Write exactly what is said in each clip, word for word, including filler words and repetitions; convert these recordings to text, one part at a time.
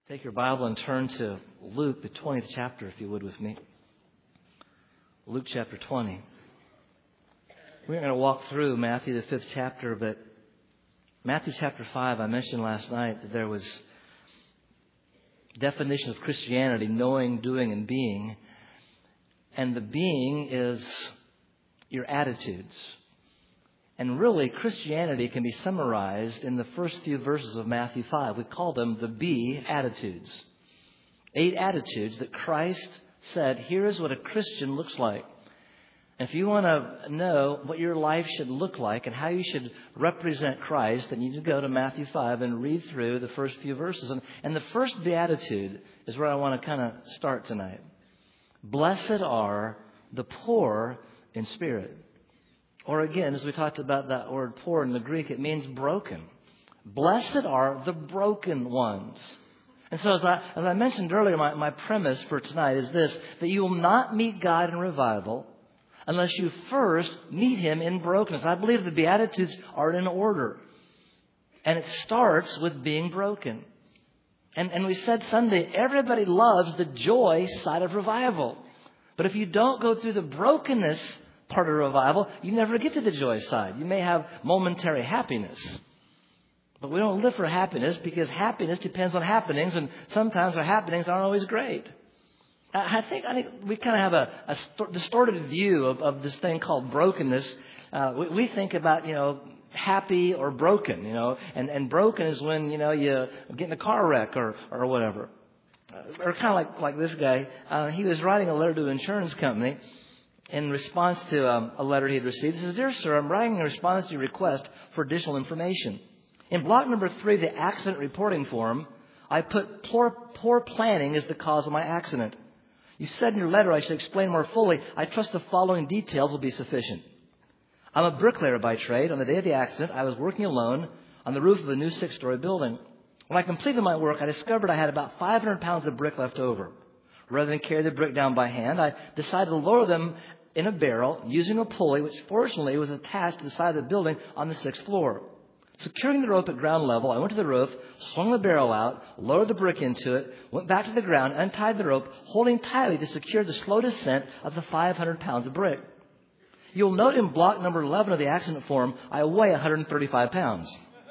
Take your Bible and turn to Luke, the twentieth chapter, if you would, with me. Luke chapter twenty. We're going to walk through Matthew, the fifth chapter, but Matthew chapter five, I mentioned last night that there was definition of Christianity, knowing, doing, and being. And the being is your attitudes. And really, Christianity can be summarized in the first few verses of Matthew five. We call them the be attitudes. Eight attitudes that Christ said, here is what a Christian looks like. And if you want to know what your life should look like and how you should represent Christ, then you need to go to Matthew five and read through the first few verses. And, and the first beatitude is where I want to kind of start tonight. Blessed are the poor in spirit. Or again, as we talked about that word poor in the Greek, it means broken. Blessed are the broken ones. And so as I, as I mentioned earlier, my, my premise for tonight is this, that you will not meet God in revival unless you first meet Him in brokenness. I believe the Beatitudes are in order. And it starts with being broken. And, and we said Sunday, everybody loves the joy side of revival. But if you don't go through the brokenness part of revival, you never get to the joy side. You may have momentary happiness. But we don't live for happiness because happiness depends on happenings, and sometimes our happenings aren't always great. I think I think we kind of have a, a distorted view of, of this thing called brokenness. Uh, we, we think about, you know, happy or broken, you know, and, and broken is when, you know, you get in a car wreck or, or whatever. Uh, or kind of like, like this guy. Uh, he was writing a letter to an insurance company in response to um, a letter he had received. He says, "Dear sir, I'm writing in response to your request for additional information. In block number three, the accident reporting form, I put poor, poor planning as the cause of my accident. You said in your letter I should explain more fully. I trust the following details will be sufficient. I'm a bricklayer by trade. On the day of the accident, I was working alone on the roof of a new six-story building. When I completed my work, I discovered I had about five hundred pounds of brick left over. Rather than carry the brick down by hand, I decided to lower them in a barrel using a pulley, which fortunately was attached to the side of the building on the sixth floor. Securing the rope at ground level, I went to the roof, swung the barrel out, lowered the brick into it, went back to the ground, untied the rope, holding tightly to secure the slow descent of the five hundred pounds of brick. You'll note in block number eleven of the accident form, I weigh one hundred thirty-five pounds.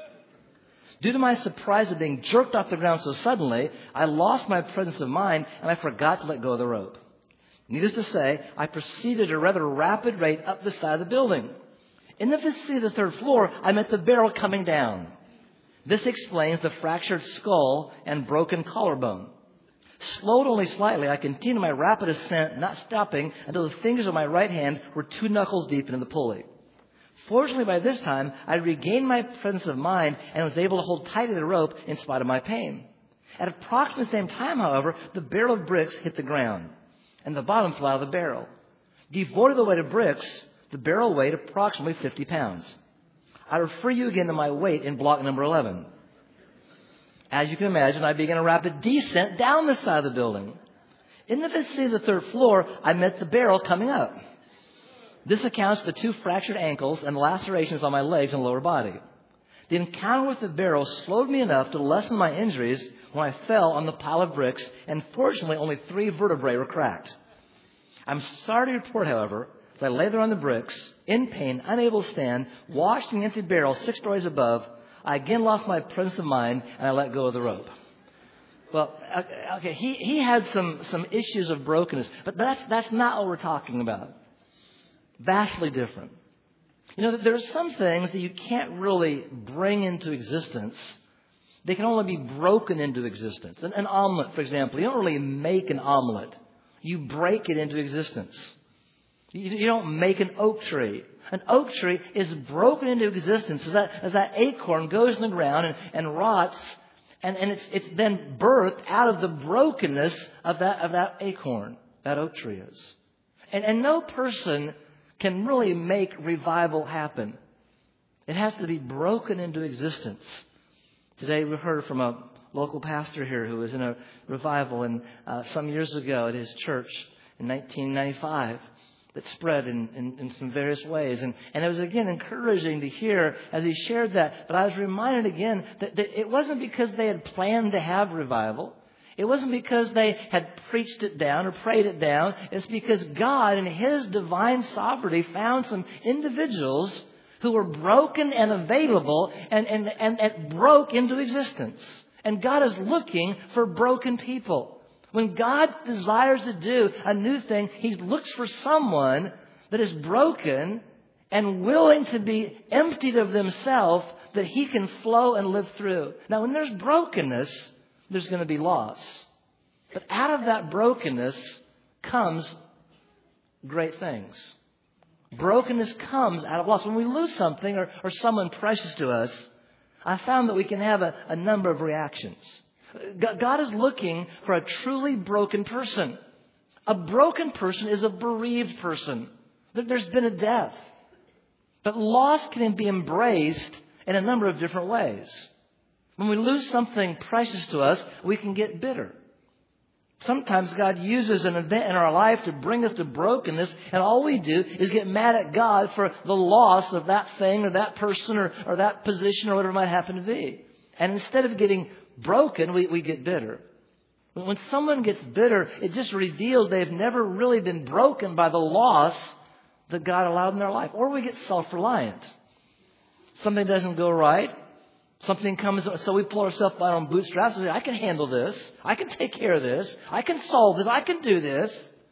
Due to my surprise at being jerked off the ground so suddenly, I lost my presence of mind and I forgot to let go of the rope. Needless to say, I proceeded at a rather rapid rate up the side of the building. In the vicinity of the third floor, I met the barrel coming down. This explains the fractured skull and broken collarbone. Slowed only slightly, I continued my rapid ascent, not stopping until the fingers of my right hand were two knuckles deep into the pulley. Fortunately, by this time, I regained my presence of mind and was able to hold tight to the rope in spite of my pain. At approximately the same time, however, the barrel of bricks hit the ground, and the bottom fell out of the barrel. Devoid of the weight of bricks, the barrel weighed approximately fifty pounds. I refer you again to my weight in block number eleven. As you can imagine, I began a rapid descent down the side of the building. In the vicinity of the third floor, I met the barrel coming up. This accounts for the two fractured ankles and lacerations on my legs and lower body. The encounter with the barrel slowed me enough to lessen my injuries when I fell on the pile of bricks, and fortunately only three vertebrae were cracked. I'm sorry to report, however, as I lay there on the bricks, in pain, unable to stand, watched the empty barrel six stories above, I again lost my presence of mind and I let go of the rope. Well, okay, he, he had some, some issues of brokenness, but that's, that's not what we're talking about. Vastly different. You know, there are some things that you can't really bring into existence. They can only be broken into existence. An, an omelet, for example. You don't really make an omelet. You break it into existence. You, you don't make an oak tree. An oak tree is broken into existence as that, as that acorn goes in the ground and, and rots, and, and it's, it's then birthed out of the brokenness of that, of that acorn, that oak tree is. And, and no person can really make revival happen. It has to be broken into existence. Today we heard from a local pastor here who was in a revival and uh, some years ago at his church in nineteen ninety-five that spread in, in, in some various ways. And, and it was, again, encouraging to hear as he shared that. But I was reminded again that, that it wasn't because they had planned to have revival. It wasn't because they had preached it down or prayed it down. It's because God in His divine sovereignty found some individuals who were broken and available and, and, and, and broke into existence. And God is looking for broken people. When God desires to do a new thing, He looks for someone that is broken and willing to be emptied of themselves that He can flow and live through. Now, when there's brokenness, there's going to be loss. But out of that brokenness comes great things. Brokenness comes out of loss. When we lose something or, or someone precious to us, I found that we can have a, a number of reactions. God is looking for a truly broken person. A broken person is a bereaved person. There's been a death. But loss can be embraced in a number of different ways. When we lose something precious to us, we can get bitter. Sometimes God uses an event in our life to bring us to brokenness, and all we do is get mad at God for the loss of that thing or that person or, or that position or whatever it might happen to be. And instead of getting broken, we, we get bitter. When someone gets bitter, it just reveals they've never really been broken by the loss that God allowed in their life. Or we get self-reliant. Something doesn't go right. Something comes, so we pull ourselves by our own bootstraps and say, I can handle this. I can take care of this. I can solve this. I can do this.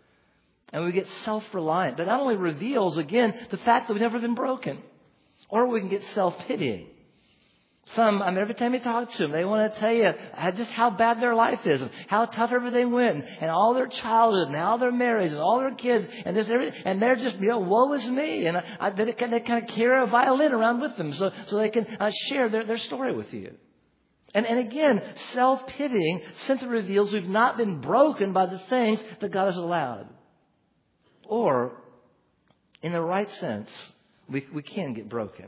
And we get self-reliant. That not only reveals, again, the fact that we've never been broken. Or we can get self-pitying. Some, I mean, every time you talk to them, they want to tell you just how bad their life is and how tough everything went and all their childhood and all their marriage and all their kids and this, everything. And they're just, you know, woe is me. And I, they, they kind of carry a violin around with them so, so they can uh, share their, their story with you. And, and again, self-pitying simply reveals we've not been broken by the things that God has allowed. Or, in the right sense, we, we can get broken.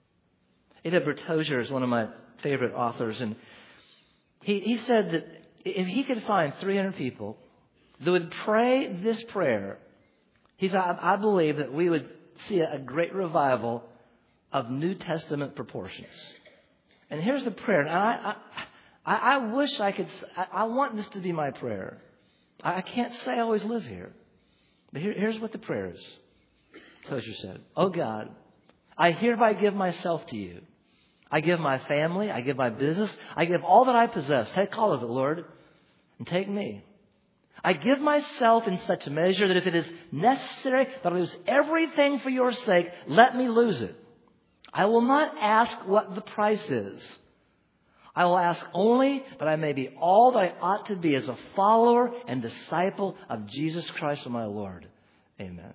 Edward Tozer is one of my favorite authors, and he, he said that if he could find three hundred people that would pray this prayer, he said, I, I believe that we would see a, a great revival of New Testament proportions. And here's the prayer. And I, I, I wish I could, I, I want this to be my prayer. I, I can't say I always live here. But here, here's what the prayer is. Tozer said, Oh God, I hereby give myself to you. I give my family. I give my business. I give all that I possess. Take all of it, Lord, and take me. I give myself in such a measure that if it is necessary that I lose everything for your sake, let me lose it. I will not ask what the price is. I will ask only that I may be all that I ought to be as a follower and disciple of Jesus Christ, my Lord. Amen.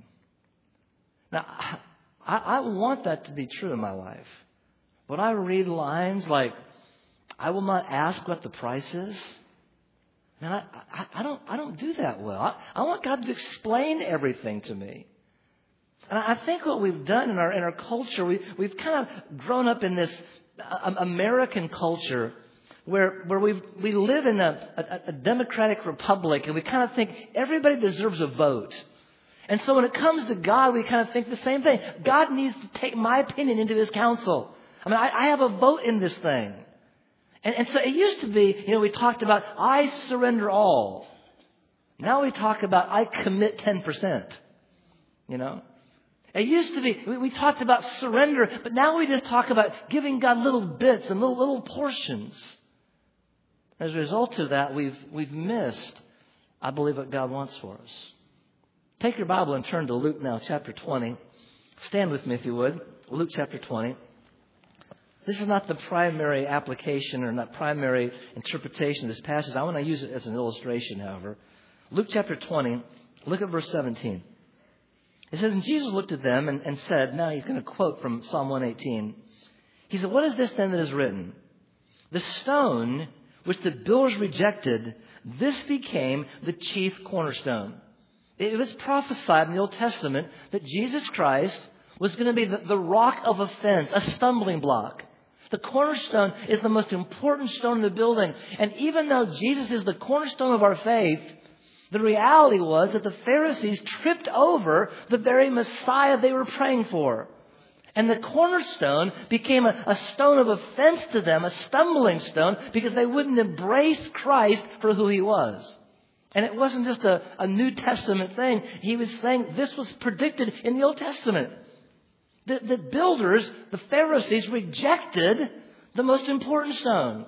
Now, I, I want that to be true in my life. When I read lines like, I will not ask what the price is, man, I, I, I don't I don't do that well. I, I want God to explain everything to me. And I think what we've done in our in our culture, we, we've kind of grown up in this uh, American culture where where we we live in a, a, a democratic republic, and we kind of think everybody deserves a vote. And so when it comes to God, we kind of think the same thing. God needs to take my opinion into His counsel. I mean, I, I have a vote in this thing. And, and so it used to be, you know, we talked about, I surrender all. Now we talk about, I commit ten percent. You know? It used to be, we, we talked about surrender, but now we just talk about giving God little bits and little, little portions. As a result of that, we've, we've missed, I believe, what God wants for us. Take your Bible and turn to Luke now, chapter twenty. Stand with me, if you would. Luke chapter twenty. This is not the primary application or not primary interpretation of this passage. I want to use it as an illustration, however. Luke chapter twenty, look at verse seventeen. It says, and Jesus looked at them and, and said, now he's going to quote from Psalm one eighteen. He said, what is this then that is written? The stone which the builders rejected, this became the chief cornerstone. It was prophesied in the Old Testament that Jesus Christ was going to be the, the rock of offense, a stumbling block. The cornerstone is the most important stone in the building. And even though Jesus is the cornerstone of our faith, the reality was that the Pharisees tripped over the very Messiah they were praying for. And the cornerstone became a, a stone of offense to them, a stumbling stone, because they wouldn't embrace Christ for who He was. And it wasn't just a, a New Testament thing. He was saying this was predicted in the Old Testament. The, the builders, the Pharisees, rejected the most important stone.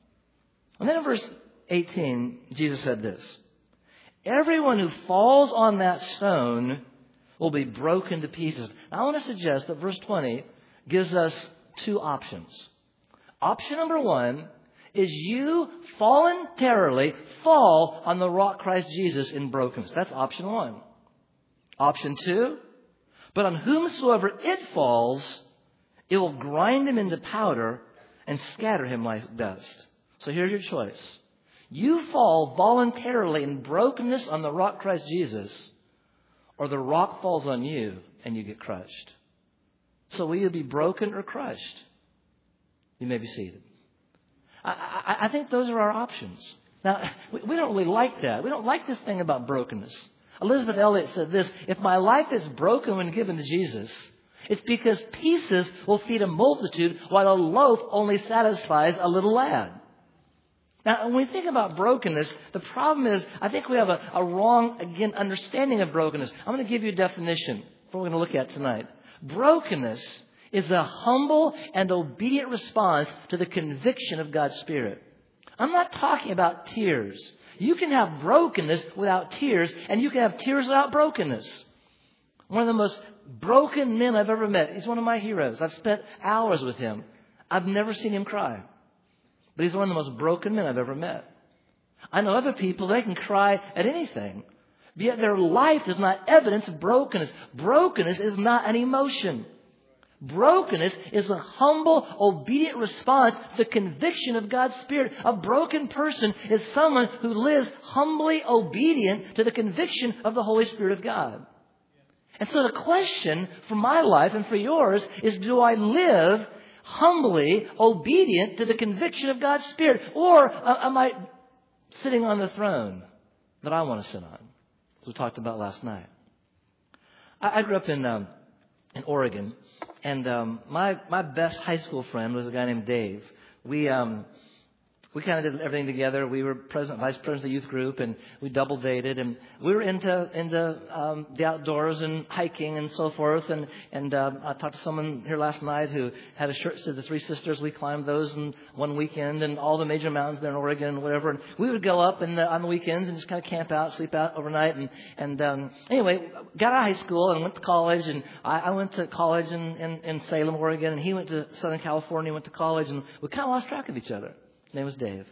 And then in verse eighteen, Jesus said this: everyone who falls on that stone will be broken to pieces. Now, I want to suggest that verse twenty gives us two options. Option number one is you voluntarily fall on the rock Christ Jesus in brokenness. That's option one. Option two, but on whomsoever it falls, it will grind him into powder and scatter him like dust. So here's your choice. You fall voluntarily in brokenness on the rock Christ Jesus, or the rock falls on you and you get crushed. So will you be broken or crushed? You may be seated. I, I, I think those are our options. Now, we, we don't really like that. We don't like this thing about brokenness. Elizabeth Elliot said this: if my life is broken when given to Jesus, it's because pieces will feed a multitude while a loaf only satisfies a little lad. Now, when we think about brokenness, the problem is I think we have a, a wrong, again, understanding of brokenness. I'm going to give you a definition for what we're going to look at tonight. Brokenness is a humble and obedient response to the conviction of God's Spirit. I'm not talking about tears. You can have brokenness without tears, and you can have tears without brokenness. One of the most broken men I've ever met. He's one of my heroes. I've spent hours with him. I've never seen him cry. But he's one of the most broken men I've ever met. I know other people, they can cry at anything. Yet their life is not evidence of brokenness. Brokenness is not an emotion. Brokenness is a humble, obedient response to the conviction of God's Spirit. A broken person is someone who lives humbly obedient to the conviction of the Holy Spirit of God. And so the question for my life and for yours is, do I live humbly obedient to the conviction of God's Spirit? Or am I sitting on the throne that I want to sit on, as we talked about last night? I, I grew up in um, in Oregon, and um, my my best high school friend was a guy named Dave. We um, we kind of did everything together. We were president, vice president of the youth group, and we double dated, and we were into into um, the outdoors and hiking and so forth. And and um, I talked to someone here last night who had a shirt that said the Three Sisters. We climbed those in one weekend, and all the major mountains there in Oregon and whatever. And we would go up and uh, on the weekends and just kind of camp out, sleep out overnight. And and um, anyway, got out of high school and went to college. And I, I went to college in, in in Salem, Oregon, and he went to Southern California, went to college, and we kind of lost track of each other. His name was Dave.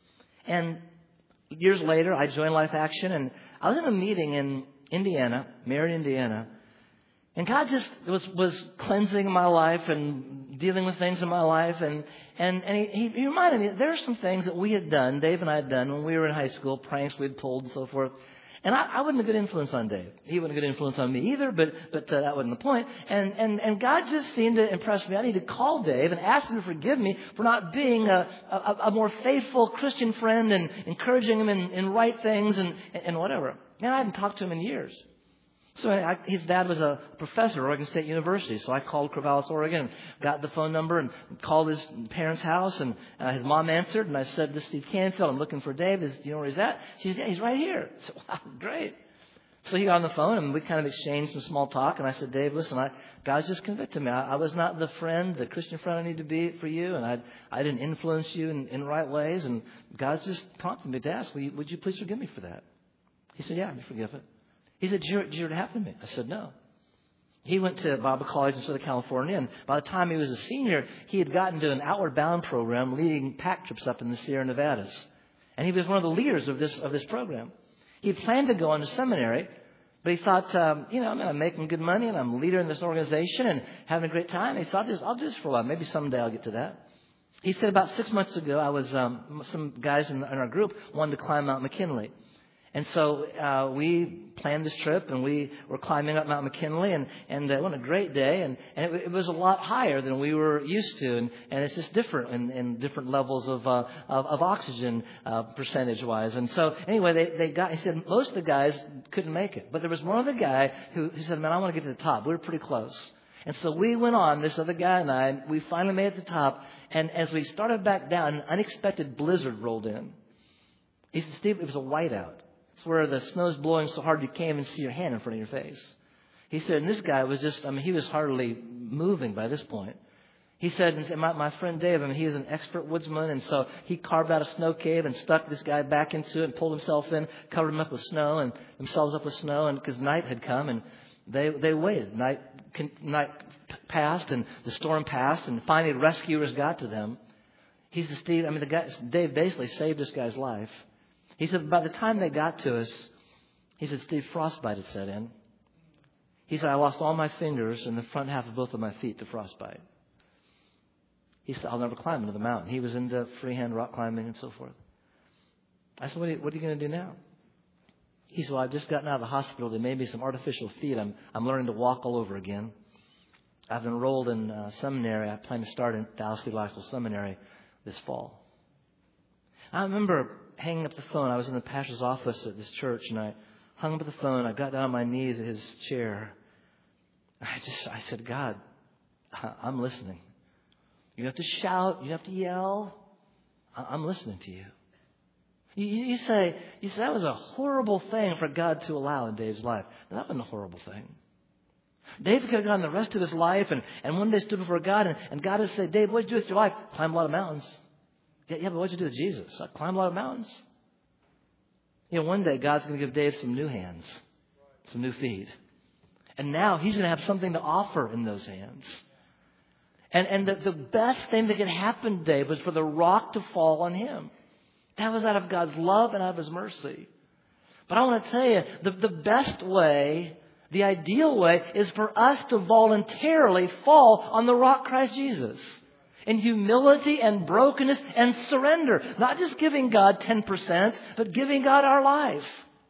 And years later, I joined Life Action, and I was in a meeting in Indiana, Marion, Indiana, and God just was was cleansing my life and dealing with things in my life, and and, and he, he reminded me that there are some things that we had done, Dave and I had done when we were in high school, pranks we'd pulled and so forth. And I, I wasn't a good influence on Dave. He wasn't a good influence on me either, but but uh, that wasn't the point. And, and and God just seemed to impress me. I need to call Dave and ask him to forgive me for not being a, a, a more faithful Christian friend and encouraging him in, in right things and, and whatever. And I hadn't talked to him in years. So I, his dad was a professor at Oregon State University. So I called Corvallis, Oregon, got the phone number and called his parents' house. And uh, his mom answered. And I said, "This is Steve Canfield. I'm looking for Dave. Is, do you know where he's at?" She said, "Yeah, he's right here." I said, "Wow, great." So he got on the phone and we kind of exchanged some small talk. And I said, "Dave, listen, I, God's just convicted me. I, I was not the friend, the Christian friend I need to be for you. And I I didn't influence you in, in right ways. And God's just prompted me to ask, Will you, would you please forgive me for that?" He said, "Yeah, I forgive it." He said, did you, did you ever happen to me? I said, "No." He went to Bible College in Southern California, and by the time he was a senior, he had gotten to an outward bound program leading pack trips up in the Sierra Nevadas. And he was one of the leaders of this of this program. He had planned to go on to seminary, but he thought, um, you know, I mean, I'm making good money, and I'm a leader in this organization and having a great time. He thought, I'll, just, I'll do this for a while. Maybe someday I'll get to that. He said about six months ago, I was um, some guys in, in our group wanted to climb Mount McKinley. And so uh, we planned this trip, and we were climbing up Mount McKinley, and, and uh, it was a great day, and, and it, it was a lot higher than we were used to, and, and it's just different in, in different levels of uh, of, of oxygen uh, percentage-wise. And so anyway, they, they got, he said most of the guys couldn't make it, but there was one other guy who, who said, "Man, I want to get to the top." We were pretty close. And so we went on, this other guy and I, we finally made it to the top. And as we started back down, an unexpected blizzard rolled in. He said, Steve, it was a whiteout. It's where the snow's blowing so hard you can't even see your hand in front of your face. He said, and this guy was just, I mean, he was hardly moving by this point. He said, and my, my friend Dave, I mean, he is an expert woodsman, and so he carved out a snow cave and stuck this guy back into it and pulled himself in, covered him up with snow and themselves up with snow, and because night had come, and they they waited. Night night passed, and the storm passed, and finally rescuers got to them. He said, Steve, I mean, the guy, Dave basically saved this guy's life. He said, by the time they got to us, he said, Steve, frostbite had set in. He said, I lost all my fingers and the front half of both of my feet to frostbite. He said, I'll never climb into the mountain. He was into freehand rock climbing and so forth. I said, what are you, what are you going to do now? He said, well, I've just gotten out of the hospital. They made me some artificial feet. I'm, I'm learning to walk all over again. I've enrolled in uh, seminary. I plan to start in Dallas Theological Seminary this fall. I remember hanging up the phone. I was in the pastor's office at this church, and I hung up the phone. I got down on my knees at his chair. I just, I said, God, I'm listening. You don't have to shout. You don't have to yell. I'm listening to you. You, you say, you say that was a horrible thing for God to allow in Dave's life. That wasn't a horrible thing. David could have gone the rest of his life and, and one day stood before God and, and God would say, Dave, what did you do with your life? Climb a lot of mountains. Yeah, yeah, but what did you do with Jesus? I climbed a lot of mountains. You know, one day God's going to give Dave some new hands, some new feet. And now he's going to have something to offer in those hands. And and the, the best thing that could happen to Dave was for the rock to fall on him. That was out of God's love and out of His mercy. But I want to tell you, the, the best way, the ideal way, is for us to voluntarily fall on the rock Christ Jesus. In humility and brokenness and surrender. Not just giving God ten percent, but giving God our life.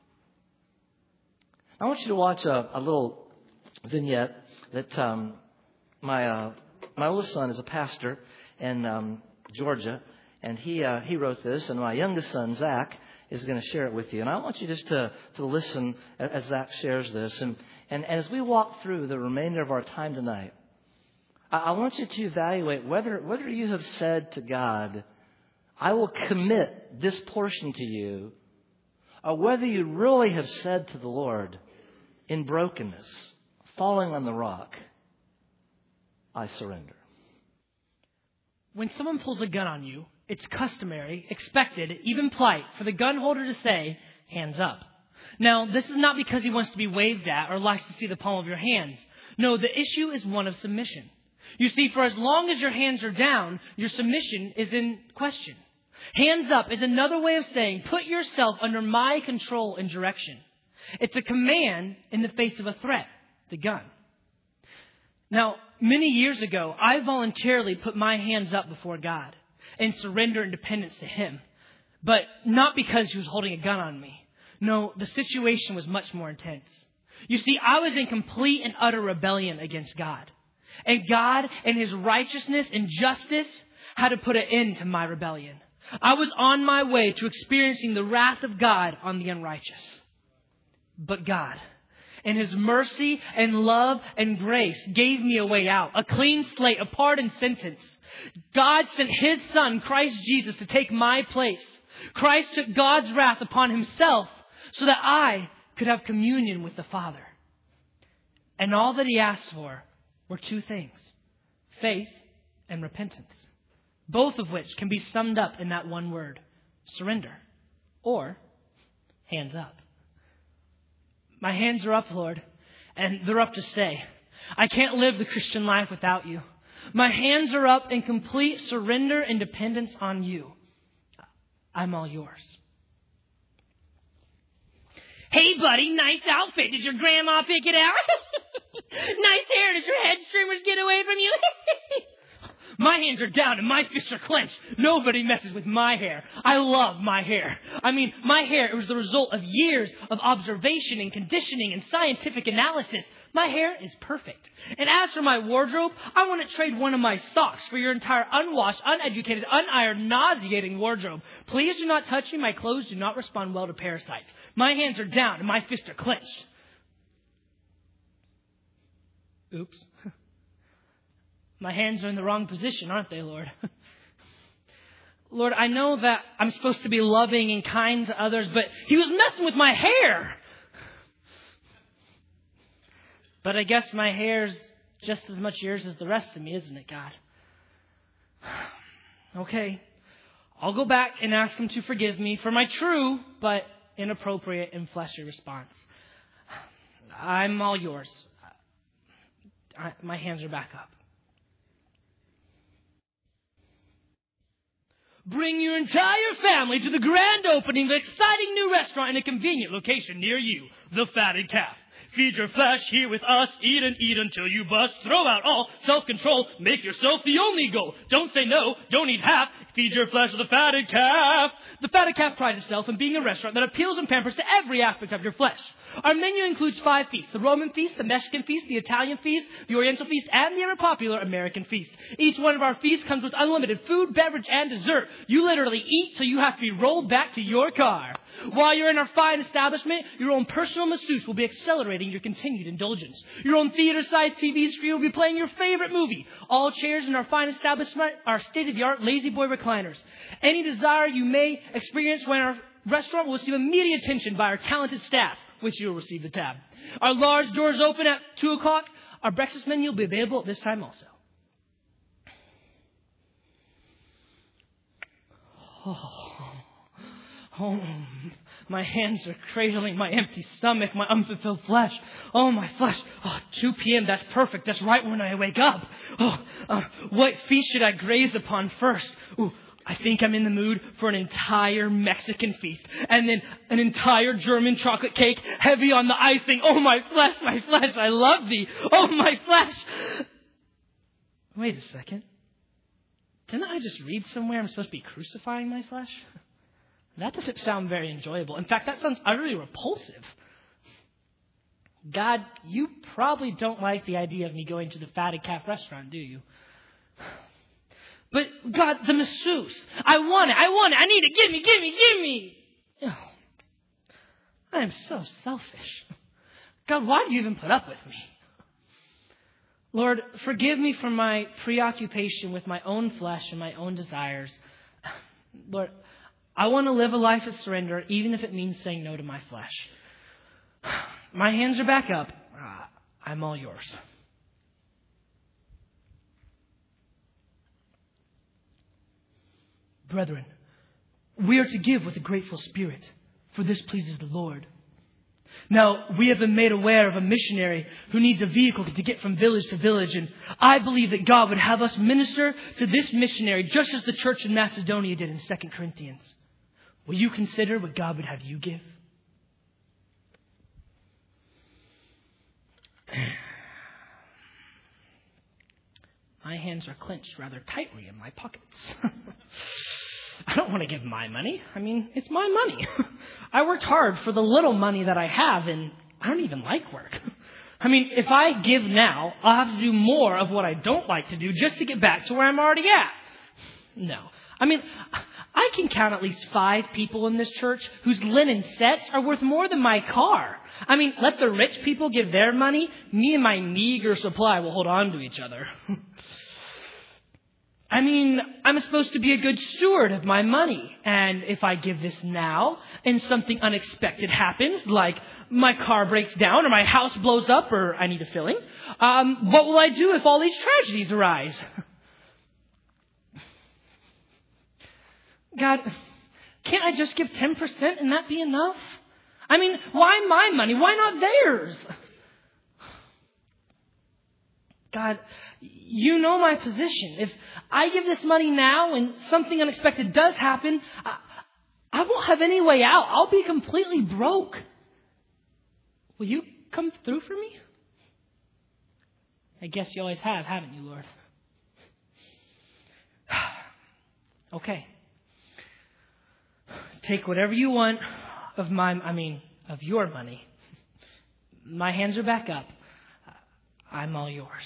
I want you to watch a, a little vignette that um, my uh, my oldest son is a pastor in um, Georgia. And he uh, he wrote this, and my youngest son, Zach, is going to share it with you. And I want you just to, to listen as Zach shares this. And, and as we walk through the remainder of our time tonight, I, I want you to evaluate whether whether you have said to God, I will commit this portion to you, or whether you really have said to the Lord, in brokenness, falling on the rock, I surrender. When someone pulls a gun on you, it's customary, expected, even polite for the gun holder to say, hands up. Now, this is not because he wants to be waved at or likes to see the palm of your hands. No, the issue is one of submission. You see, for as long as your hands are down, your submission is in question. Hands up is another way of saying, put yourself under my control and direction. It's a command in the face of a threat, the gun. Now, many years ago, I voluntarily put my hands up before God and surrender independence to Him. But not because He was holding a gun on me. No, the situation was much more intense. You see, I was in complete and utter rebellion against God. And God, in His righteousness and justice, had to put an end to my rebellion. I was on my way to experiencing the wrath of God on the unrighteous. But God, in His mercy and love and grace, gave me a way out, a clean slate, a pardon sentence. God sent His Son, Christ Jesus, to take my place. Christ took God's wrath upon Himself so that I could have communion with the Father. And all that He asked for were two things, faith and repentance, both of which can be summed up in that one word, surrender, or hands up. My hands are up, Lord, and they're up to stay. I can't live the Christian life without You. My hands are up in complete surrender and dependence on You. I'm all Yours. Hey, buddy, nice outfit. Did your grandma pick it out? Nice hair. Did your head streamers get away from you? My hands are down and my fists are clenched. Nobody messes with my hair. I love my hair. I mean, my hair, it was the result of years of observation and conditioning and scientific analysis. My hair is perfect. And as for my wardrobe, I want to trade one of my socks for your entire unwashed, uneducated, unironed, nauseating wardrobe. Please do not touch me. My clothes do not respond well to parasites. My hands are down and my fists are clenched. Oops. My hands are in the wrong position, aren't they, Lord? Lord, I know that I'm supposed to be loving and kind to others, but He was messing with my hair. But I guess my hair's just as much yours as the rest of me, isn't it, God? Okay. I'll go back and ask Him to forgive me for my true but inappropriate and fleshly response. I'm all yours. I, my hands are back up. Bring your entire family to the grand opening of an exciting new restaurant in a convenient location near you, the Fatted Calf. Feed your flesh here with us. Eat and eat until you bust. Throw out all self-control. Make yourself the only goal. Don't say no. Don't eat half. Feed your flesh to the Fatted Calf. The Fatted Calf prides itself in being a restaurant that appeals and pampers to every aspect of your flesh. Our menu includes five feasts: the Roman feast, the Mexican feast, the Italian feast, the Oriental feast, and the ever popular American feast. Each one of our feasts comes with unlimited food, beverage, and dessert. You literally eat till you have to be rolled back to your car. While you're in our fine establishment, your own personal masseuse will be accelerating your continued indulgence. Your own theater-sized T V screen will be playing your favorite movie. All chairs in our fine establishment are state-of-the-art lazy boy recliners. Any desire you may experience when our restaurant will receive immediate attention by our talented staff, which you will receive the tab. Our large doors open at two o'clock. Our breakfast menu will be available at this time also. Oh. Oh, my hands are cradling my empty stomach, my unfulfilled flesh. Oh, my flesh. Oh, two p.m. That's perfect. That's right when I wake up. Oh, uh, what feast should I graze upon first? Ooh, I think I'm in the mood for an entire Mexican feast. And then an entire German chocolate cake, heavy on the icing. Oh, my flesh, my flesh. I love thee. Oh, my flesh. Wait a second. Didn't I just read somewhere I'm supposed to be crucifying my flesh? That doesn't sound very enjoyable. In fact, that sounds utterly repulsive. God, you probably don't like the idea of me going to the Fatted Calf restaurant, do you? But God, the masseuse, I want it, I want it, I need it, give me, give me, give me. Oh, I am so selfish. God, why do you even put up with me? Lord, forgive me for my preoccupation with my own flesh and my own desires. Lord, I want to live a life of surrender, even if it means saying no to my flesh. My hands are back up. Uh, I'm all yours. Brethren, we are to give with a grateful spirit, for this pleases the Lord. Now, we have been made aware of a missionary who needs a vehicle to get from village to village, and I believe that God would have us minister to this missionary just as the church in Macedonia did in Second Corinthians. Will you consider what God would have you give? My hands are clenched rather tightly in my pockets. I don't want to give my money. I mean, it's my money. I worked hard for the little money that I have, and I don't even like work. I mean, if I give now, I'll have to do more of what I don't like to do just to get back to where I'm already at. No. I mean, I can count at least five people in this church whose linen sets are worth more than my car. I mean, let the rich people give their money. Me and my meager supply will hold on to each other. I mean, I'm supposed to be a good steward of my money. And if I give this now and something unexpected happens, like my car breaks down or my house blows up or I need a filling, um, what will I do if all these tragedies arise? God, can't I just give ten percent and that be enough? I mean, why my money? Why not theirs? God, you know my position. If I give this money now and something unexpected does happen, I, I won't have any way out. I'll be completely broke. Will you come through for me? I guess you always have, haven't you, Lord? Okay. Take whatever you want of my, I mean, of your money. My hands are back up. I'm all yours.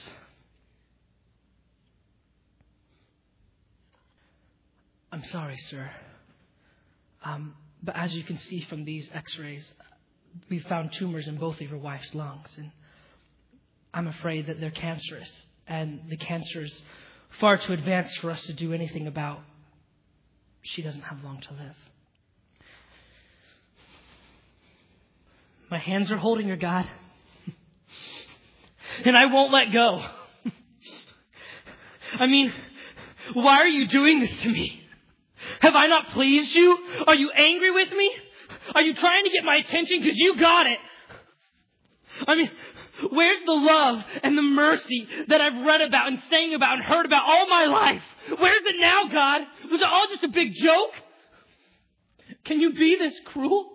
I'm sorry, sir. Um, but as you can see from these x-rays, we found tumors in both of your wife's lungs. And I'm afraid that they're cancerous. and the cancer is far too advanced for us to do anything about. She doesn't have long to live. My hands are holding her, God. And I won't let go. I mean, why are you doing this to me? Have I not pleased you? Are you angry with me? Are you trying to get my attention because you got it? I mean, where's the love and the mercy that I've read about and sang about and heard about all my life? Where's it now, God? Was it all just a big joke? Can you be this cruel?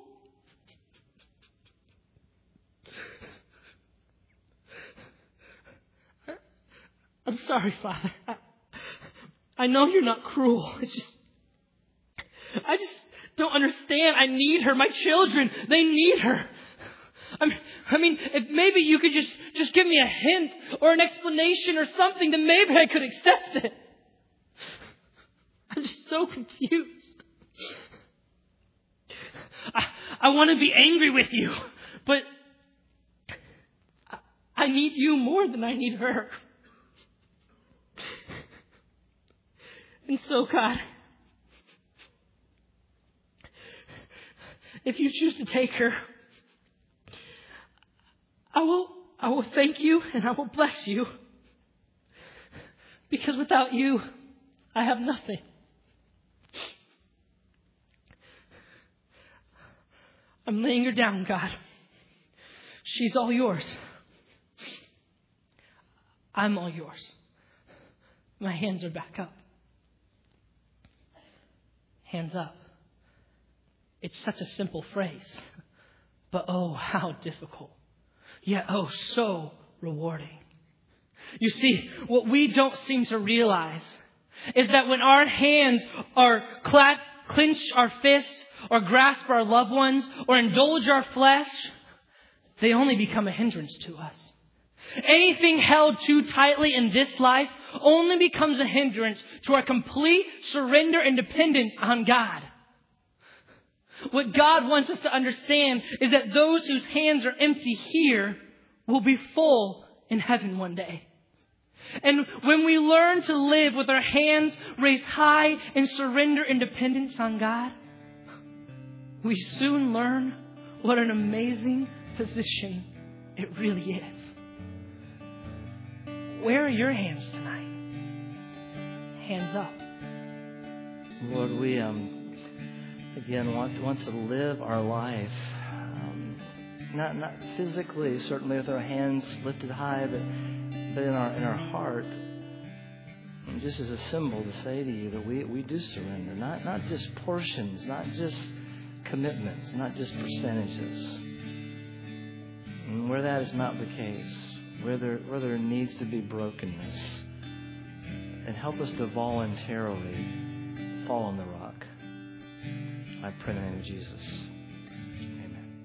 I'm sorry, Father. I, I know you're not cruel. It's just, I just don't understand. I need her. My children, they need her. I mean, I mean, if maybe you could just, just give me a hint or an explanation or something, then maybe I could accept it. I'm just so confused. I, I want to be angry with you, but I, I need you more than I need her. And so, God, if you choose to take her, I will, I will thank you and I will bless you. Because without you, I have nothing. I'm laying her down, God. She's all yours. I'm all yours. My hands are back up. Hands up. It's such a simple phrase, but oh, how difficult. Yet, oh, so rewarding. You see, what we don't seem to realize is that when our hands are cla- clench our fists or grasp our loved ones or indulge our flesh, they only become a hindrance to us. Anything held too tightly in this life only becomes a hindrance to our complete surrender and dependence on God. What God wants us to understand is that those whose hands are empty here will be full in heaven one day. And when we learn to live with our hands raised high in surrender and dependence on God, we soon learn what an amazing position it really is. Where are your hands tonight? Hands up. Lord, we um, again want to, want to live our life, um, not not physically, certainly with our hands lifted high, but but in our in our heart, and just as a symbol to say to you that we, we do surrender, not not just portions, not just commitments, not just percentages. And where that is not the case, where there where there needs to be brokenness, and help us to voluntarily fall on the rock. I pray in the name of Jesus. Amen.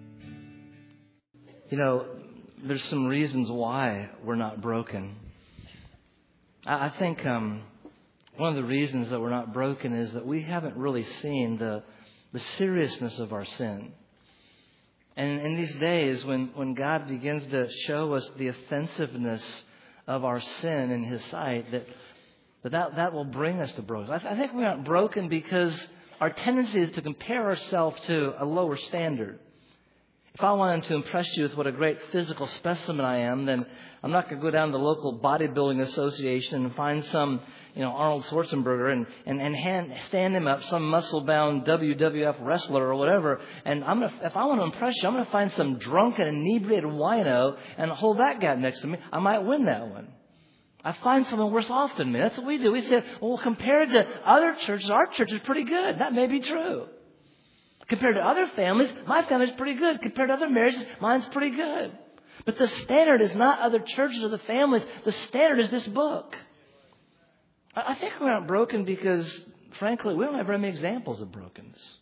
You know, there's some reasons why we're not broken. I, I think um, one of the reasons that we're not broken is that we haven't really seen the the seriousness of our sin. And in these days, when, when God begins to show us the offensiveness of our sin in His sight, that that, that, that will bring us to brokenness. I, th- I think we're not broken because our tendency is to compare ourselves to a lower standard. If I wanted to impress you with what a great physical specimen I am, then I'm not going to go down to the local bodybuilding association and find some, you know, Arnold Schwarzenegger and, and, and hand, stand him up, some muscle-bound W W F wrestler or whatever. And I'm gonna, if I want to impress you, I'm going to find some drunken, inebriated wino and hold that guy next to me. I might win that one. I find someone worse off than me. That's what we do. We say, well, compared to other churches, our church is pretty good. That may be true. Compared to other families, my family's pretty good. Compared to other marriages, mine's pretty good. But the standard is not other churches or the families. The standard is this book. I think we're not broken because, frankly, we don't have very many examples of brokenness.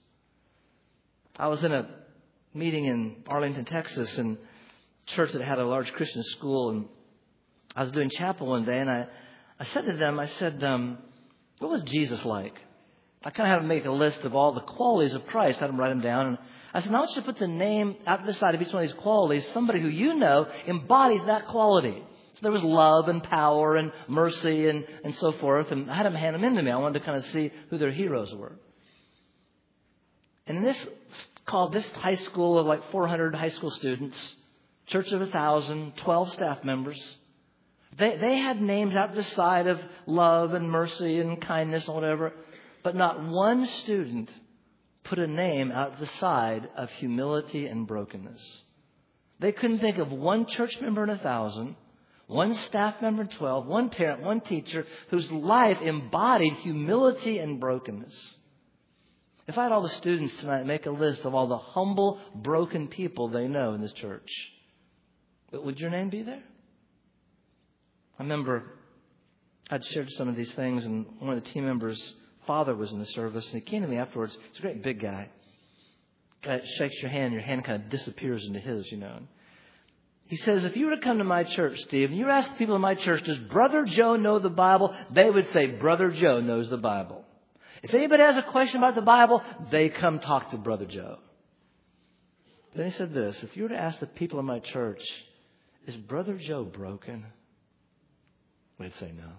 I was in a meeting in Arlington, Texas, and a church that had a large Christian school, and I was doing chapel one day, and I, I said to them, I said, um, what was Jesus like? I kind of had to make a list of all the qualities of Christ. I had them write them down. And I said, now I want you to put the name out this side of each one of these qualities, somebody who you know embodies that quality. So there was love and power and mercy and, and so forth. And I had them hand them in to me. I wanted to kind of see who their heroes were. And this called this high school of like four hundred high school students, church of one thousand, twelve staff members. They, they had names out the side of love and mercy and kindness and whatever. But not one student put a name out the side of humility and brokenness. They couldn't think of one church member in a thousand, one staff member in twelve, one parent, one teacher whose life embodied humility and brokenness. If I had all the students tonight make a list of all the humble, broken people they know in this church, but would your name be there? I remember I'd shared some of these things, and one of the team members' father was in the service, and he came to me afterwards. He's a great big guy. Guy shakes your hand, your hand kind of disappears into his, you know. He says, if you were to come to my church, Steve, and you ask the people in my church, does Brother Joe know the Bible? They would say, Brother Joe knows the Bible. If anybody has a question about the Bible, they come talk to Brother Joe. Then he said this, if you were to ask the people in my church, is Brother Joe broken? We'd say no.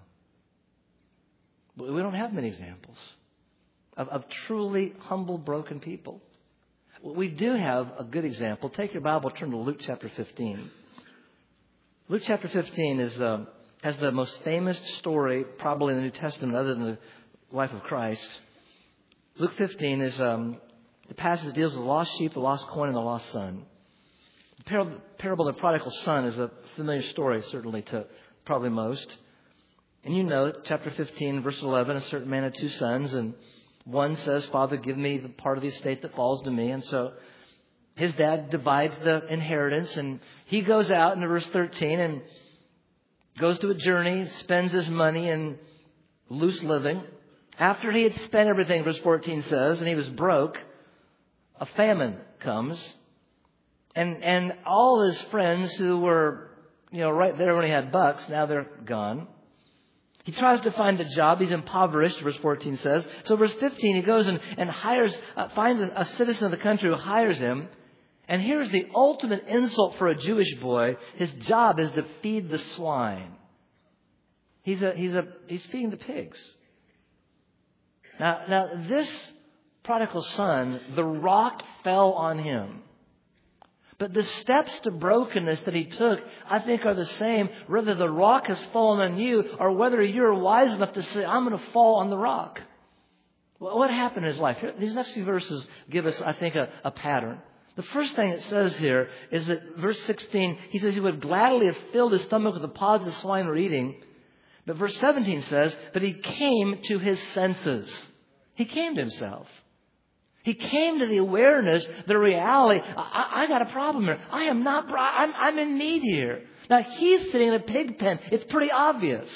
But we don't have many examples of, of truly humble, broken people. We do have a good example. Take your Bible, turn to Luke chapter fifteen. Luke chapter fifteen is uh, has the most famous story probably in the New Testament other than the life of Christ. Luke fifteen is um, the passage that deals with the lost sheep, the lost coin, and the lost son. The par- parable of the prodigal son is a familiar story, certainly to probably most. And you know, chapter fifteen, verse eleven, a certain man had two sons, and one says, Father, give me the part of the estate that falls to me. And so his dad divides the inheritance, and he goes out in verse thirteen and goes to a journey, spends his money in loose living. After he had spent everything, verse fourteen says, and he was broke, a famine comes. And and all his friends who were, you know, right there when he had bucks, now they're gone. He tries to find a job. He's impoverished, verse fourteen says. So verse fifteen, he goes and, and hires, uh, finds a, a citizen of the country who hires him. And here's the ultimate insult for a Jewish boy. His job is to feed the swine. He's a, he's a, he's feeding the pigs. Now, now this prodigal son, the rock fell on him. But the steps to brokenness that he took, I think, are the same, whether the rock has fallen on you or whether you're wise enough to say, I'm going to fall on the rock. Well, what happened in his life? Here, these next few verses give us, I think, a, a pattern. The first thing it says here is that verse sixteen, he says he would gladly have filled his stomach with the pods the swine were eating. But verse seventeen says, but he came to his senses. He came to himself. He came to the awareness, the reality, I, I got a problem here. I am not, I'm, I'm in need here. Now, he's sitting in a pig pen. It's pretty obvious.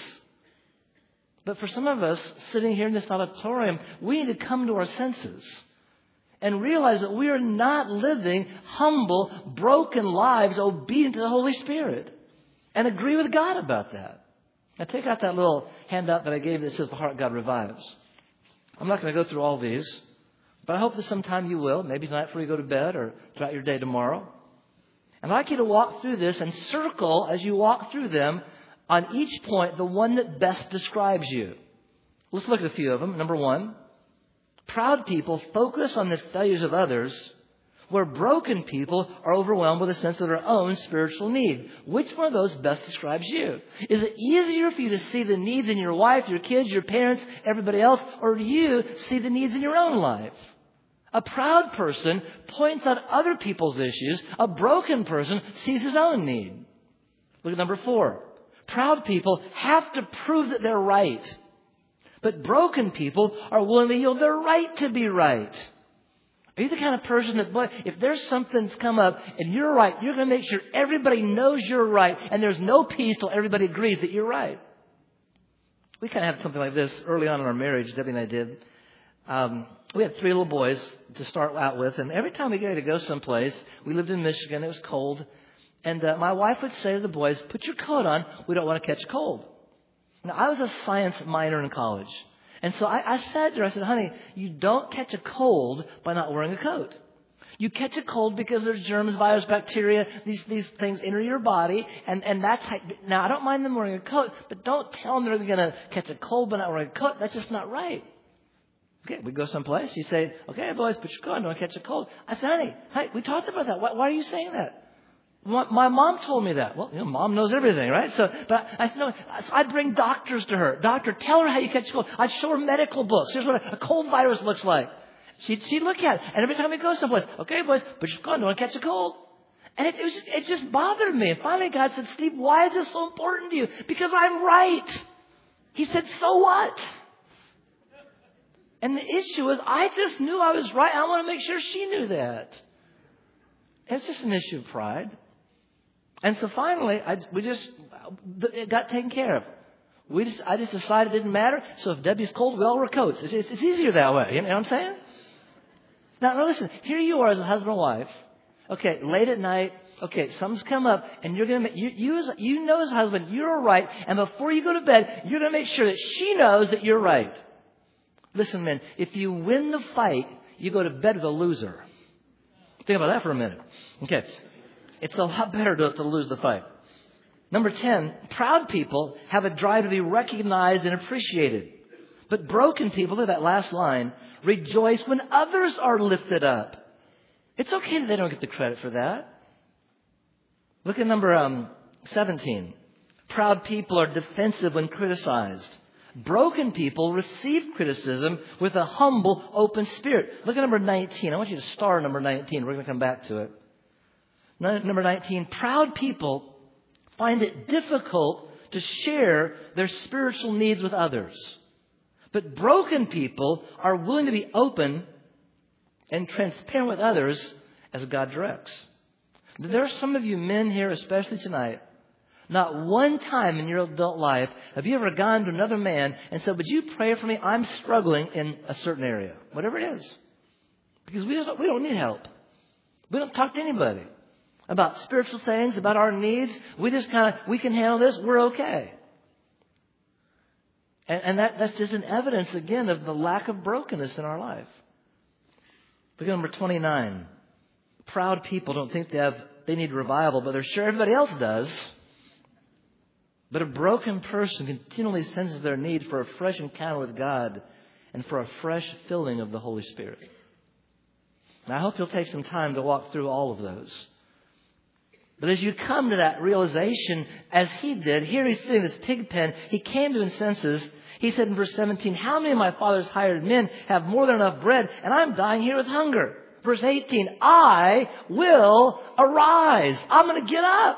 But for some of us sitting here in this auditorium, we need to come to our senses and realize that we are not living humble, broken lives obedient to the Holy Spirit, and agree with God about that. Now, take out that little handout that I gave that says the heart God revives. I'm not going to go through all these. But I hope that sometime you will, maybe tonight before you go to bed or throughout your day tomorrow. And I'd like you to walk through this and circle, as you walk through them, on each point, the one that best describes you. Let's look at a few of them. Number one, proud people focus on the failures of others, where broken people are overwhelmed with a sense of their own spiritual need. Which one of those best describes you? Is it easier for you to see the needs in your wife, your kids, your parents, everybody else, or do you see the needs in your own life? A proud person points out other people's issues. A broken person sees his own need. Look at number four. Proud people have to prove that they're right. But broken people are willing to yield their right to be right. Are you the kind of person that, boy, if there's something that's come up and you're right, you're going to make sure everybody knows you're right and there's no peace till everybody agrees that you're right? We kind of had something like this early on in our marriage, Debbie and I did. Um, we had three little boys to start out with, and every time we get ready to go someplace, we lived in Michigan, it was cold, and uh, my wife would say to the boys, put your coat on, we don't want to catch a cold. Now, I was a science minor in college, and so I, I said to her, I said, honey, you don't catch a cold by not wearing a coat. You catch a cold because there's germs, virus, bacteria, these these things enter your body, and, and that's how, now I don't mind them wearing a coat, but don't tell them they're going to catch a cold but not wearing a coat. That's just not right. Okay, we go someplace, you say, okay, boys, put your coat on, don't catch a cold. I said, honey, hey, we talked about that. Why, why are you saying that? My, my mom told me that. Well, you know, mom knows everything, right? So, but I said, no, so I'd bring doctors to her. Doctor, tell her how you catch a cold. I'd show her medical books. Here's what a, a cold virus looks like. She'd, she'd look at it. And every time we go someplace, okay, boys, put your coat on, don't catch a cold. And it, it, was just, it just bothered me. And finally God said, Steve, why is this so important to you? Because I'm right. He said, so what? And the issue is, I just knew I was right. I want to make sure she knew that. It's just an issue of pride. And so finally, I, we just, it got taken care of. We just, I just decided it didn't matter. So if Debbie's cold, we all wear coats. It's, it's, it's easier that way. You know what I'm saying? Now, now listen, here you are as a husband and wife. Okay, late at night. Okay, something's come up, and you're going to, you, you, as, you know as a husband, you're right. And before you go to bed, you're going to make sure that she knows that you're right. Listen, men, if you win the fight, you go to bed with a loser. Think about that for a minute. Okay. It's a lot better to, to lose the fight. Number ten, proud people have a drive to be recognized and appreciated. But broken people, look at that last line, rejoice when others are lifted up. It's okay that they don't get the credit for that. Look at number um, seventeen. Proud people are defensive when criticized. Broken people receive criticism with a humble, open spirit. Look at number nineteen. I want you to star number nineteen. We're going to come back to it. Number nineteen, proud people find it difficult to share their spiritual needs with others. But broken people are willing to be open and transparent with others as God directs. There are some of you men here, especially tonight, not one time in your adult life have you ever gone to another man and said, would you pray for me? I'm struggling in a certain area, whatever it is. Because we, just, we don't need help. We don't talk to anybody about spiritual things, about our needs. We just kind of, we can handle this. We're okay. And, and that, that's just an evidence, again, of the lack of brokenness in our life. Look at number twenty-nine. Proud people don't think they have, they need revival, but they're sure everybody else does. But a broken person continually senses their need for a fresh encounter with God and for a fresh filling of the Holy Spirit. Now, I hope you'll take some time to walk through all of those. But as you come to that realization, as he did, here he's sitting in this pig pen, he came to his senses. He said in verse seventeen, how many of my father's hired men have more than enough bread, and I'm dying here with hunger? Verse eighteen, I will arise. I'm going to get up.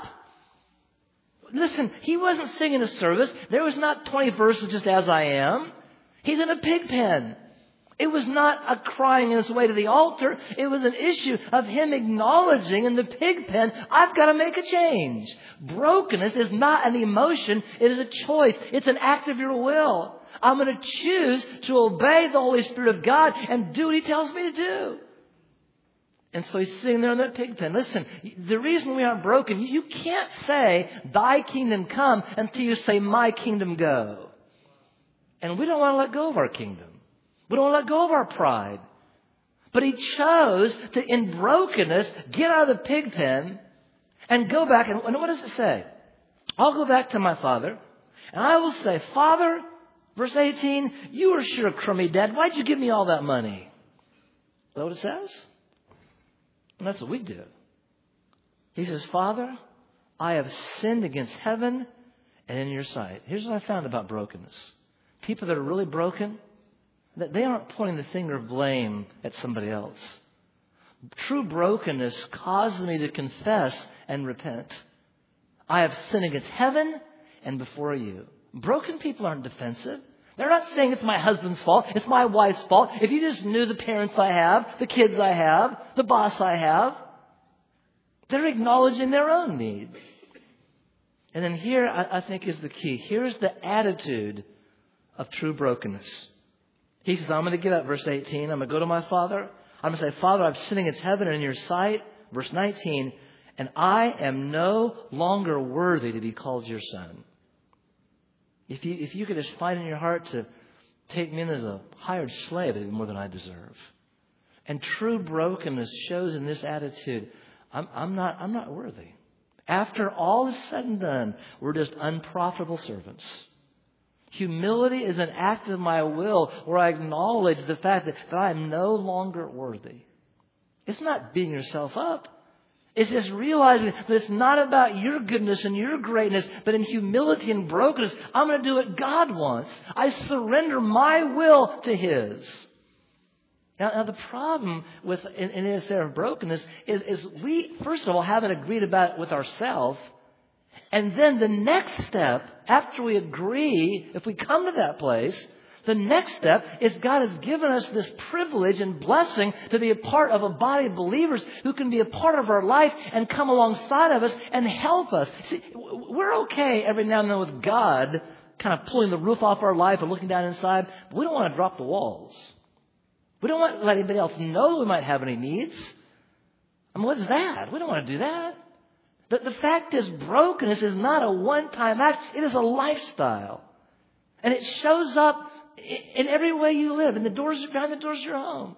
Listen, he wasn't singing a service. There was not twenty verses just as I am. He's in a pig pen. It was not a crying in his way to the altar. It was an issue of him acknowledging in the pig pen, I've got to make a change. Brokenness is not an emotion. It is a choice. It's an act of your will. I'm going to choose to obey the Holy Spirit of God and do what he tells me to do. And so he's sitting there in that pig pen. Listen, the reason we aren't broken, you can't say, thy kingdom come until you say, my kingdom go. And we don't want to let go of our kingdom. We don't want to let go of our pride. But he chose to, in brokenness, get out of the pig pen and go back. And, and what does it say? I'll go back to my father and I will say, Father, verse eighteen, you were sure a crummy dad. Why'd you give me all that money? Is that what it says? And that's what we do. He says, Father, I have sinned against heaven and in your sight. Here's what I found about brokenness. People that are really broken, that they aren't pointing the finger of blame at somebody else. True brokenness causes me to confess and repent. I have sinned against heaven and before you. Broken people aren't defensive. They're not saying it's my husband's fault. It's my wife's fault. If you just knew the parents I have, the kids I have, the boss I have. They're acknowledging their own needs. And then here, I, I think, is the key. Here's the attitude of true brokenness. He says, I'm going to get up, verse eighteen. I'm going to go to my father. I'm going to say, Father, I'm sitting in heaven and in your sight. Verse nineteen. And I am no longer worthy to be called your son. If you, if you could just find in your heart to take me in as a hired slave, it would be more than I deserve. And true brokenness shows in this attitude, I'm, I'm not, I'm not worthy. After all is said and done, we're just unprofitable servants. Humility is an act of my will where I acknowledge the fact that, that I am no longer worthy. It's not beating yourself up. It's just realizing that it's not about your goodness and your greatness, but in humility and brokenness, I'm going to do what God wants. I surrender my will to His. Now, now the problem with in, in this area of brokenness is, is we, first of all, haven't agreed about it with ourselves. And then the next step, after we agree, if we come to that place, the next step is God has given us this privilege and blessing to be a part of a body of believers who can be a part of our life and come alongside of us and help us. See, we're okay every now and then with God kind of pulling the roof off our life and looking down inside, but we don't want to drop the walls. We don't want to let anybody else know we might have any needs. I mean, what's that? We don't want to do that. The, the fact is, brokenness is not a one-time act. It is a lifestyle. And it shows up in every way you live, in the doors, behind the doors of your home.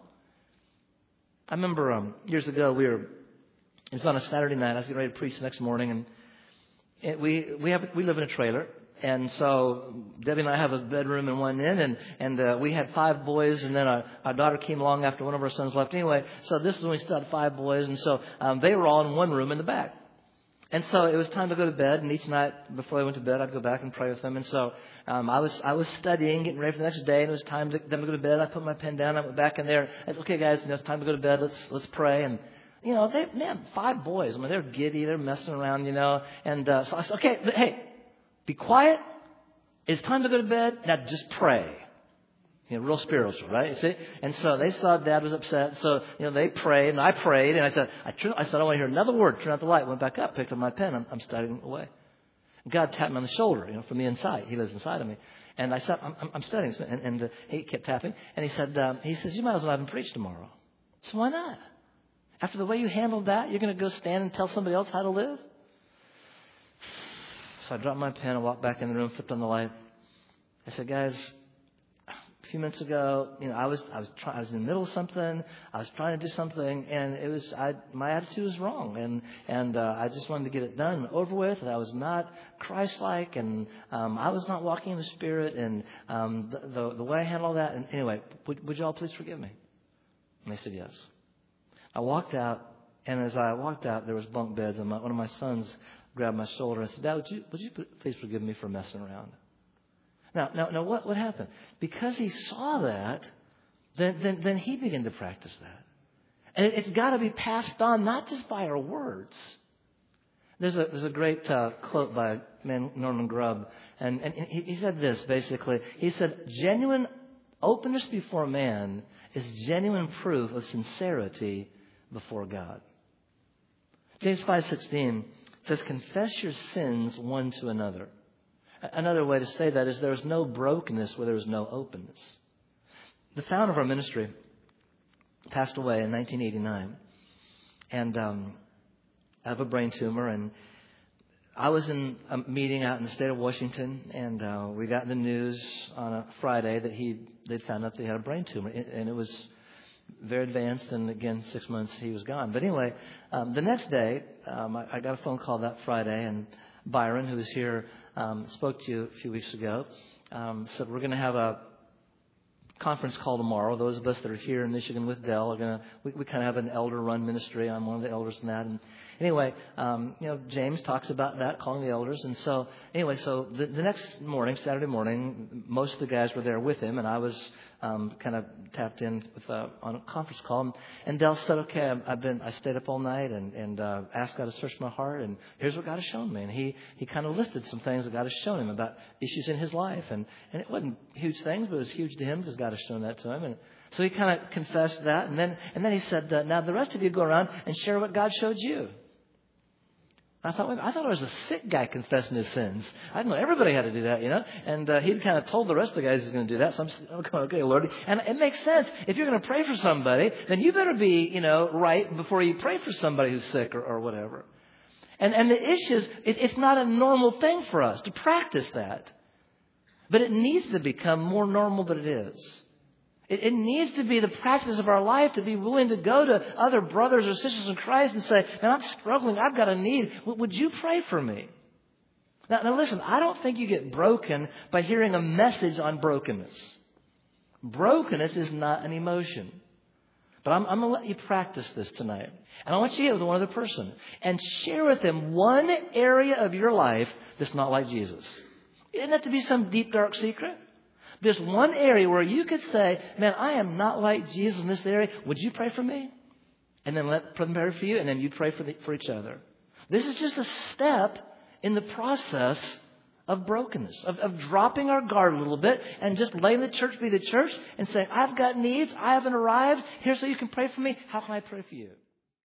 I remember um, years ago, we were, it was on a Saturday night. I was getting ready to preach the next morning, and it, we we have we live in a trailer. And so Debbie and I have a bedroom in one end, and, and uh, we had five boys, and then our, our daughter came along after one of our sons left anyway. So this is when we still had five boys, and so um, they were all in one room in the back. And so it was time to go to bed, and each night before I went to bed, I'd go back and pray with them. And so um, I was I was studying, getting ready for the next day, and it was time to them to go to bed. I put my pen down, I went back in there. I said, okay, guys, you know, it's time to go to bed. Let's let's pray. And you know, they man, five boys. I mean, they're giddy, they're messing around, you know. And uh, so I said, okay, hey, be quiet. It's time to go to bed. Now just pray. You know, real spiritual, right? You see? And so they saw Dad was upset. So, you know, they prayed and I prayed and I said, I, turned, I said, I don't want to hear another word. Turned out the light, went back up, picked up my pen. I'm, I'm studying away. And God tapped me on the shoulder, you know, from the inside. He lives inside of me. And I said, I'm, I'm studying. And, and uh, he kept tapping. And he said, um, he says, you might as well have him preach tomorrow. So why not? After the way you handled that, you're going to go stand and tell somebody else how to live? So I dropped my pen and walked back in the room, flipped on the light. I said, guys, a few minutes ago, you know, I was I was try, I was in the middle of something. I was trying to do something, and it was I my attitude was wrong, and and uh, I just wanted to get it done and over with. And I was not Christ-like, and um, I was not walking in the Spirit, and um, the, the the way I handled that. And anyway, would, would you all please forgive me? And they said yes. I walked out, and as I walked out, there was bunk beds, and my, one of my sons grabbed my shoulder and said, "Dad, would you would you please forgive me for messing around?" Now, now, now, what, what happened? Because he saw that, then, then, then he began to practice that. And it, it's got to be passed on, not just by our words. There's a, there's a great uh, quote by man, Norman Grubb, and, and he, he said this, basically. He said, genuine openness before man is genuine proof of sincerity before God. James five sixteen says, confess your sins one to another. Another way to say that is there's no brokenness where there's no openness. The founder of our ministry passed away in nineteen eighty-nine. And um, I have a brain tumor. And I was in a meeting out in the state of Washington. And uh, we got the news on a Friday that he they'd found out that he had a brain tumor. And it was very advanced. And again, six months he was gone. But anyway, um, the next day, um, I, I got a phone call that Friday. And Byron, who was here, Um, spoke to you a few weeks ago, um, said we're going to have a conference call tomorrow. Those of us that are here in Michigan with Dell are going to, we, we kind of have an elder-run ministry. I'm one of the elders in that. And anyway, um, you know, James talks about that, calling the elders. And so, anyway, so the, the next morning, Saturday morning, most of the guys were there with him, and I was um, kind of tapped in with uh, on a conference call. And, and Dell said, "Okay, I've, I've been, I stayed up all night and and uh, asked God to search my heart, and here's what God has shown me." And he he kind of listed some things that God has shown him about issues in his life, and and it wasn't huge things, but it was huge to him because God has shown that to him. And so he kind of confessed that, and then and then he said, uh, "Now the rest of you go around and share what God showed you." I thought, I thought I was a sick guy confessing his sins. I didn't know everybody had to do that, you know. And uh, he kind of told the rest of the guys he's going to do that. So I'm going, okay, Lord. And it makes sense. If you're going to pray for somebody, then you better be, you know, right before you pray for somebody who's sick or, or whatever. And and the issue is, it, it's not a normal thing for us to practice that. But it needs to become more normal than it is. It, it needs to be the practice of our life to be willing to go to other brothers or sisters in Christ and say, man, I'm struggling. I've got a need. W- would you pray for me? Now, now listen, I don't think you get broken by hearing a message on brokenness. Brokenness is not an emotion. But I'm, I'm going to let you practice this tonight. And I want you to get with one other person and share with them one area of your life that's not like Jesus. It doesn't have to be some deep, dark secret. There's one area where you could say, man, I am not like Jesus in this area. Would you pray for me? And then let them pray for you, and then you pray for, the, for each other. This is just a step in the process of brokenness, of, of dropping our guard a little bit and just letting the church be the church and saying, I've got needs. I haven't arrived. Here's so you can pray for me. How can I pray for you?